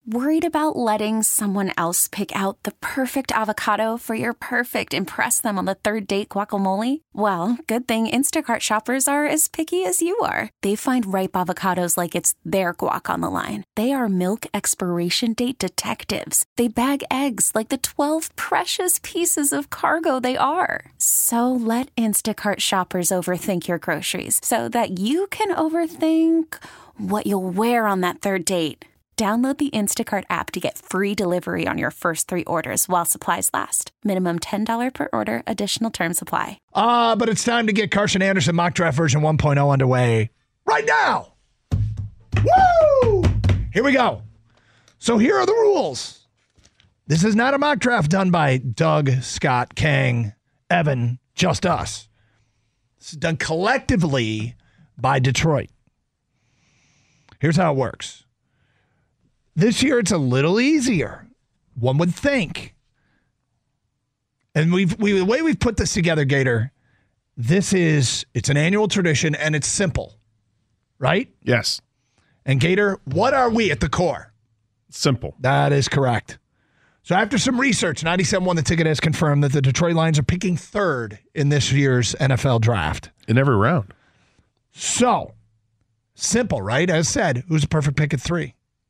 Worried about letting someone else pick out the perfect avocado for your perfect impress them on the third date guacamole? Well, good thing Instacart shoppers are as picky as you are. They find ripe avocados like it's their guac on the line. They are milk expiration date detectives. They bag eggs like the 12 precious pieces of cargo they are. So let Instacart shoppers overthink your groceries so that you can overthink what you'll wear on that third date. Download the Instacart app to get free delivery on your first 3 orders while supplies last. Minimum $10 per order. Additional terms apply. But it's time to get Carson Anderson Mock Draft version 1.0 underway right now. Woo! Here we go. So here are the rules. This is not a mock draft done by Doug, Scott, Kang, Evan, just us. This is done collectively by Detroit. Here's how it works. This year, it's a little easier, one would think. And the way we've put this together, Gator, it's an annual tradition, and it's simple, right? Yes. And Gator, what are we at the core? Simple. That is correct. So after some research, 97.1 The Ticket has confirmed that the Detroit Lions are picking third in this year's NFL draft. In every round. So, simple, right? As said, who's the perfect pick at 3?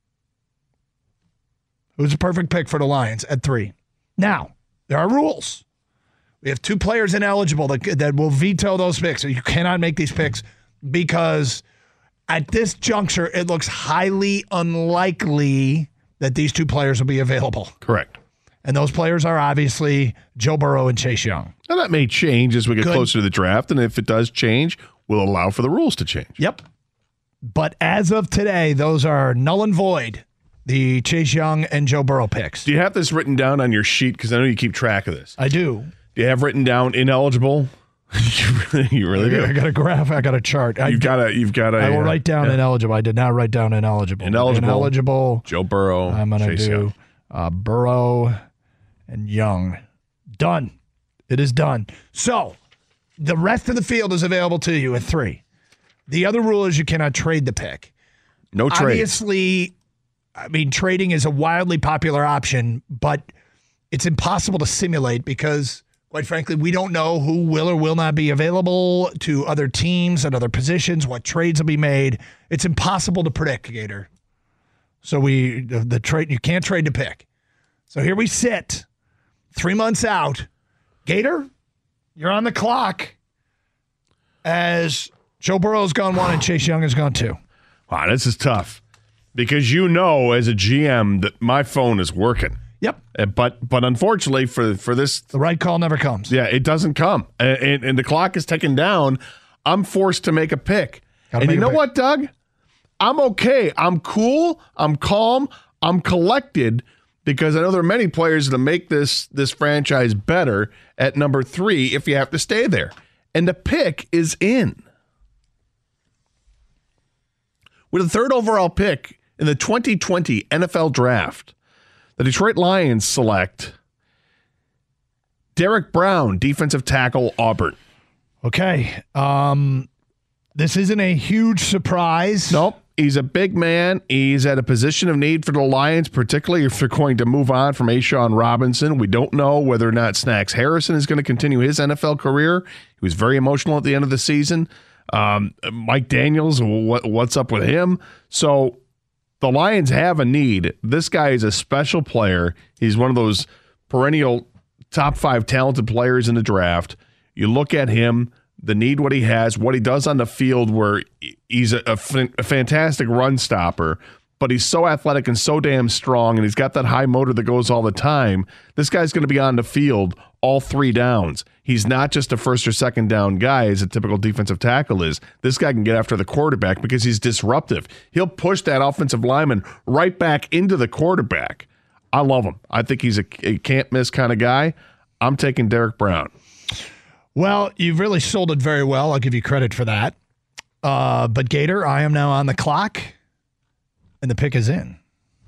Who's a perfect pick for the Lions at 3? Now, there are rules. We have 2 players ineligible that will veto those picks. You cannot make these picks because at this juncture, it looks highly unlikely that these 2 players will be available. Correct. And those players are obviously Joe Burrow and Chase Young. Now, that may change as we get closer to the draft, and if it does change, we'll allow for the rules to change. Yep. But as of today, those are null and void. The Chase Young and Joe Burrow picks. Do you have this written down on your sheet? Because I know you keep track of this. I do. Do you have written down ineligible? You really do. I got a graph. I got a chart. You've got a. I will write down ineligible. I did not write down ineligible. Ineligible. Joe Burrow. I'm going to do Burrow and Young. Done. It is done. So the rest of the field is available to you at 3. The other rule is you cannot trade the pick. No trade. Obviously, I mean, trading is a wildly popular option, but it's impossible to simulate because, quite frankly, we don't know who will or will not be available to other teams at other positions, what trades will be made. It's impossible to predict, Gator. So the trade, you can't trade the pick. So here we sit, 3 months out. Gator, you're on the clock as Joe Burrow's gone 1 and Chase Young has gone 2. Wow, this is tough. Because you know, as a GM, that my phone is working. Yep. But unfortunately for this, the right call never comes. Yeah, it doesn't come, and the clock is ticking down. I'm forced to make a pick. And you know what, Doug? I'm okay. I'm cool. I'm calm. I'm collected because I know there are many players that make this franchise better at number 3 if you have to stay there. And the pick is in. With the 3rd overall pick in the 2020 NFL Draft, the Detroit Lions select Derek Brown, defensive tackle, Auburn. Okay. This isn't a huge surprise. Nope. He's a big man. He's at a position of need for the Lions, particularly if they're going to move on from A'Shawn Robinson. We don't know whether or not Snacks Harrison is going to continue his NFL career. He was very emotional at the end of the season. Mike Daniels, what's up with him? So the Lions have a need. This guy is a special player. He's one of those perennial top 5 talented players in the draft. You look at him, the need, what he has, what he does on the field, where he's a fantastic run stopper, but he's so athletic and so damn strong, and he's got that high motor that goes all the time. This guy's going to be on the field all 3 downs. He's not just a first or second down guy as a typical defensive tackle is. This guy can get after the quarterback because he's disruptive. He'll push that offensive lineman right back into the quarterback. I love him. I think he's a can't-miss kind of guy. I'm taking Derek Brown. Well, you've really sold it very well. I'll give you credit for that. But Gator, I am now on the clock, and the pick is in.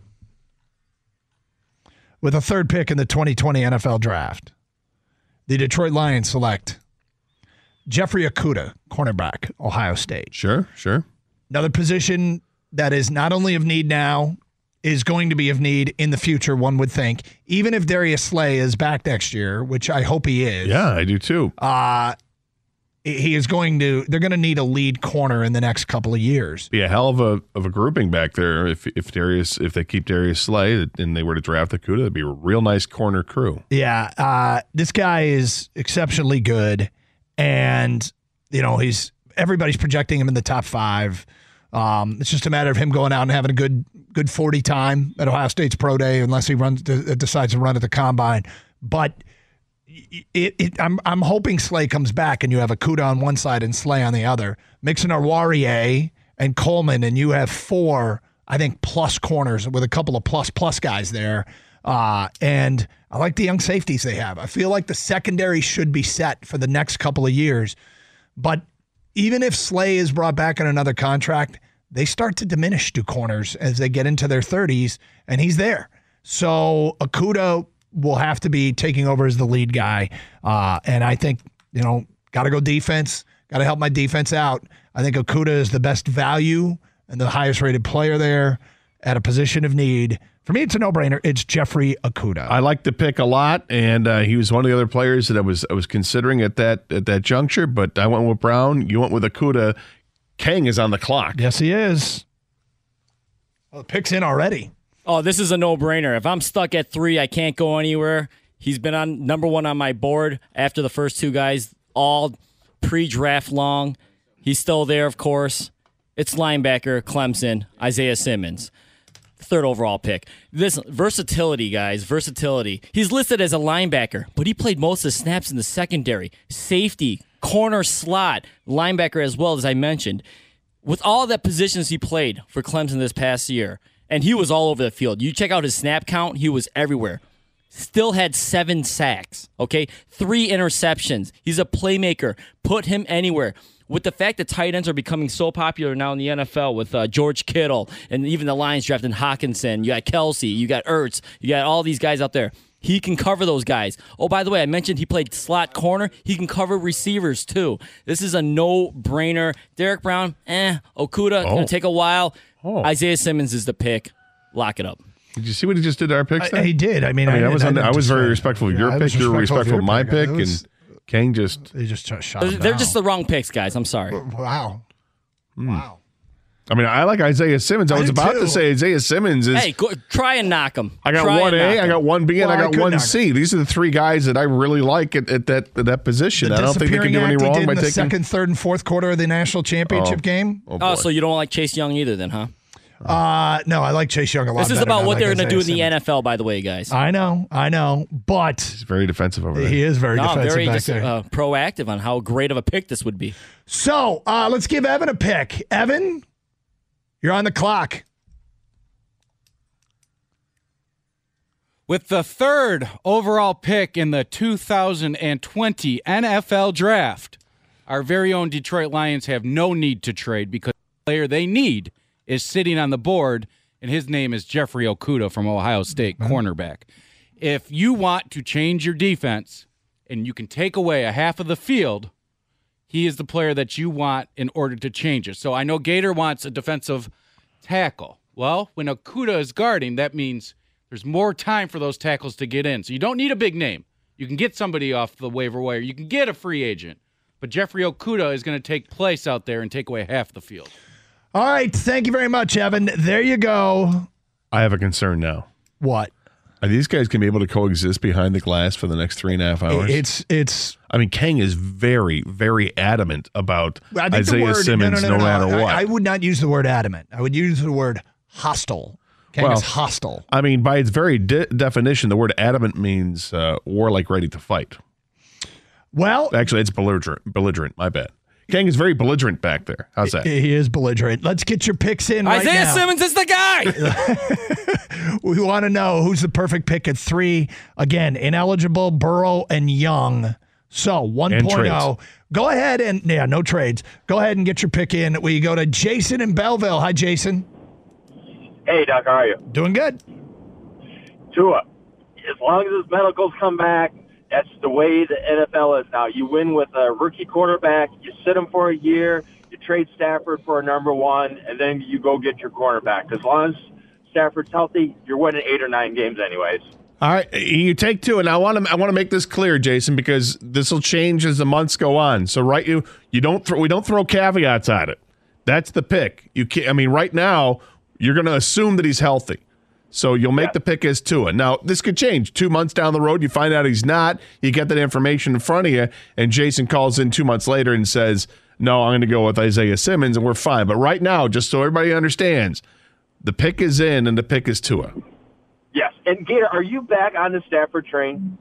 With a 3rd pick in the 2020 NFL Draft, the Detroit Lions select Jeffrey Okudah, cornerback, Ohio State. Sure. Another position that is not only of need now, is going to be of need in the future, one would think. Even if Darius Slay is back next year, which I hope he is. Yeah, I do too. They're going to need a lead corner in the next couple of years. Be a hell of a grouping back there if they keep Darius Slay and they were to draft Okudah. It'd be a real nice corner crew. Yeah, this guy is exceptionally good, and everybody's projecting him in the top 5. It's just a matter of him going out and having a good 40 time at Ohio State's pro day, unless he decides to run at the combine. But I'm hoping Slay comes back and you have Okudah on one side and Slay on the other. Mix in Arouarier and Coleman, and you have 4, I think, plus corners with a couple of plus guys there. And I like the young safeties they have. I feel like the secondary should be set for the next couple of years. But even if Slay is brought back on another contract, they start to diminish to corners as they get into their 30s, and he's there. So Okudah will have to be taking over as the lead guy. And I think, got to go defense, got to help my defense out. I think Okudah is the best value and the highest rated player there at a position of need. For me, it's a no-brainer. It's Jeffrey Okudah. I like the pick a lot, and he was one of the other players that I was considering at that juncture, but I went with Brown. You went with Okudah. Kang is on the clock. Yes, he is. Well, the pick's in already. Oh, this is a no-brainer. If I'm stuck at 3, I can't go anywhere. He's been on number 1 on my board after the first 2 guys, all pre-draft long. He's still there, of course. It's linebacker, Clemson, Isaiah Simmons. 3rd overall pick. This versatility, guys, versatility. He's listed as a linebacker, but he played most of the snaps in the secondary, safety, corner, slot, linebacker as well, as I mentioned. With all the positions he played for Clemson this past year, and he was all over the field. You check out his snap count, he was everywhere. Still had 7 sacks, okay? 3 interceptions. He's a playmaker. Put him anywhere. With the fact that tight ends are becoming so popular now in the NFL with George Kittle and even the Lions drafting Hawkinson, you got Kelsey, you got Ertz, you got all these guys out there. He can cover those guys. Oh, by the way, I mentioned he played slot corner. He can cover receivers, too. This is a no-brainer. Derek Brown, Okudah, going to take a while. Isaiah Simmons is the pick. Lock it up. Did you see what he just did to our picks? He did. I was very respectful of your pick. You were respectful of my pick. And Kang just... They just shot him They're down. just the wrong picks, guys. I'm sorry. Wow. Wow. I mean, I like Isaiah Simmons. I was about to say Isaiah Simmons is... Hey, try and knock him. I got 1A, I got 1B, and I got 1C. him. These are the 3 guys that I really like at that position. I don't think they can do any wrong by taking... the second, third, and fourth quarter of the national championship game. Oh, so you don't like Chase Young either then, huh? No, I like Chase Young a lot. This is about what they're going to do in the NFL, by the way, guys. I know, but he's very defensive over there. He is very defensive very back there. Proactive on how great of a pick this would be. So let's give Evan a pick. Evan, you're on the clock. With the 3rd overall pick in the 2020 NFL Draft, our very own Detroit Lions have no need to trade because the player they need is sitting on the board, and his name is Jeffrey Okudah from Ohio State, cornerback. If you want to change your defense and you can take away a half of the field, he is the player that you want in order to change it. So I know Gator wants a defensive tackle. Well, when Okudah is guarding, that means there's more time for those tackles to get in. So you don't need a big name. You can get somebody off the waiver wire. You can get a free agent. But Jeffrey Okudah is going to take place out there and take away half the field. All right. Thank you very much, Evan. There you go. I have a concern now. What? Are these guys going to be able to coexist behind the glass for the next 3.5 hours? It's. I mean, Kang is very, very adamant about Isaiah Simmons no matter what. I would not use the word adamant. I would use the word hostile. Kang is hostile. I mean, by its very definition, the word adamant means warlike, ready to fight. Well, actually, it's belligerent. My bad. Kang is very belligerent back there. How's that? He is belligerent. Let's get your picks in right now. Isaiah Simmons is the guy. We want to know who's the perfect pick at 3. Again, ineligible, Burrow, and Young. So 1.0. Go ahead and, no trades. Go ahead and get your pick in. We go to Jason in Belleville. Hi, Jason. Hey, Doc. How are you? Doing good. Tua. As long as his medicals come back, that's the way the NFL is now. You win with a rookie quarterback, you sit him for a year, you trade Stafford for a number 1, and then you go get your cornerback. As long as Stafford's healthy, you're winning 8 or 9 games anyways. All right, you take two, and I want to make this clear, Jason, because this will change as the months go on. So, we don't throw caveats at it. That's the pick. You can't. I mean, right now you're going to assume that he's healthy, so you'll make the pick as Tua. Now, this could change 2 months down the road. You find out he's not. You get that information in front of you, and Jason calls in 2 months later and says, "No, I'm going to go with Isaiah Simmons," and we're fine. But right now, just so everybody understands, the pick is in, and the pick is Tua. Yes. And Gator, are you back on the Stafford train?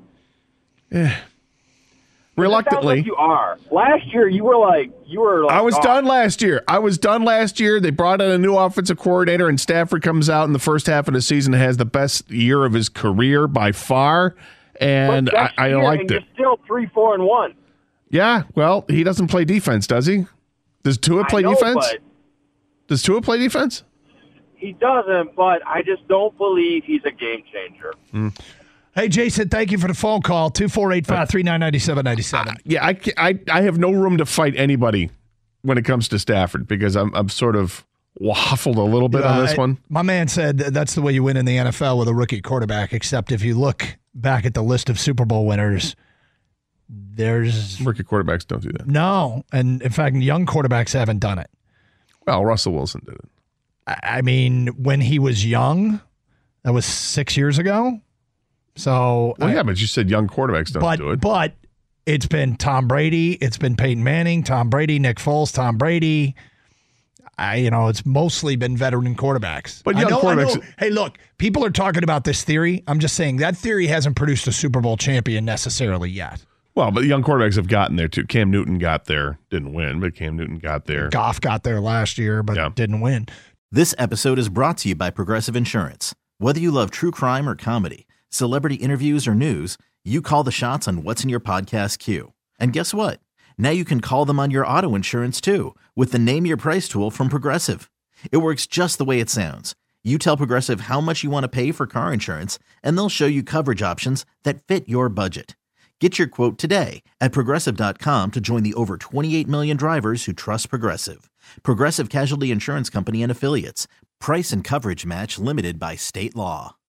Reluctantly. Like you are. Last year, you were like I was done last year. They brought in a new offensive coordinator, and Stafford comes out in the first half of the season and has the best year of his career by far. And I liked it. You're still 3-4-1. Yeah. Well, he doesn't play defense, does he? Does Tua play defense? Does Tua play defense? He doesn't, but I just don't believe he's a game changer. Hey, Jason, thank you for the phone call. 248-539-9797. Yeah, I have no room to fight anybody when it comes to Stafford because I'm sort of waffled a little bit on this one. My man said that's the way you win in the NFL with a rookie quarterback, except if you look back at the list of Super Bowl winners, there's... Rookie quarterbacks don't do that. No, and in fact, young quarterbacks haven't done it. Well, Russell Wilson did it. I mean, when he was young, that was 6 years ago. So, well, yeah, but you said young quarterbacks don't do it. But it's been Tom Brady, it's been Peyton Manning, Tom Brady, Nick Foles, Tom Brady. It's mostly been veteran quarterbacks. But young quarterbacks. Hey, look, people are talking about this theory. I'm just saying that theory hasn't produced a Super Bowl champion necessarily yet. Well, but young quarterbacks have gotten there too. Cam Newton got there, didn't win, but Cam Newton got there. Goff got there last year, but didn't win. This episode is brought to you by Progressive Insurance. Whether you love true crime or comedy, celebrity interviews or news, you call the shots on what's in your podcast queue. And guess what? Now you can call them on your auto insurance too with the Name Your Price tool from Progressive. It works just the way it sounds. You tell Progressive how much you want to pay for car insurance, and they'll show you coverage options that fit your budget. Get your quote today at Progressive.com to join the over 28 million drivers who trust Progressive. Progressive Casualty Insurance Company and Affiliates. Price and coverage match limited by state law.